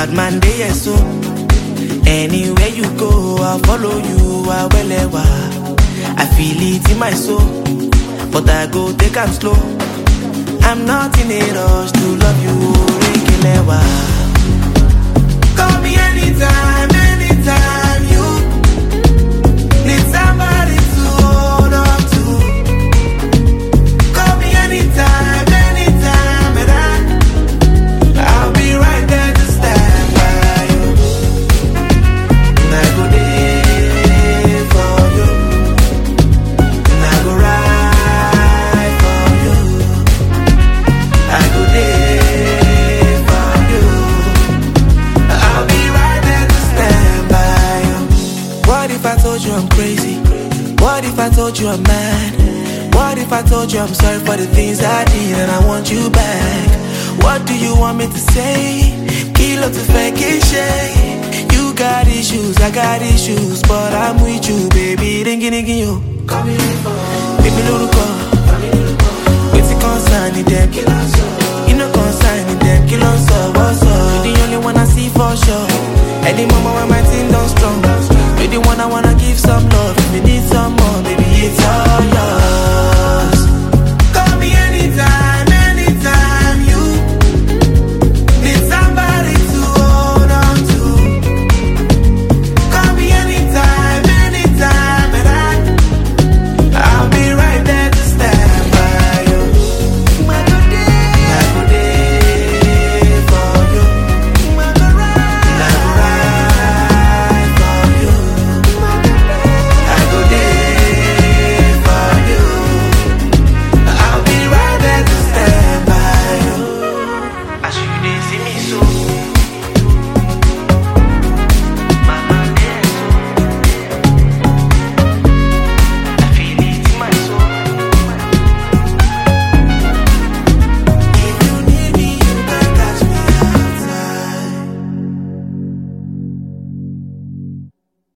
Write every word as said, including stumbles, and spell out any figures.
bad man dey yes so. Anywhere you go, I'll follow you, I will ever. I feel it in my soul, but I go take am slow. I'm not in a rush to love you, Rikilewa. Call me anytime, anytime you need somebody to hold on to. Call me anytime, anytime, and I, I'll be right there to stand by you. And I go there for you, and I go ride for you. I go there for you. I'll be right there to stand by you. What if I told you I'm crazy? What if I told you I'm mad? What if I told you I'm sorry for the things I did and I want you back? What do you want me to say? Kilo to fake it, you got issues, I got issues, but I'm with you, baby. Ringy ringy yo, baby Luruko. It's a concern in them, you know concern in them. Kill on so what's up? You the only one I see for sure. Any moment when my team don't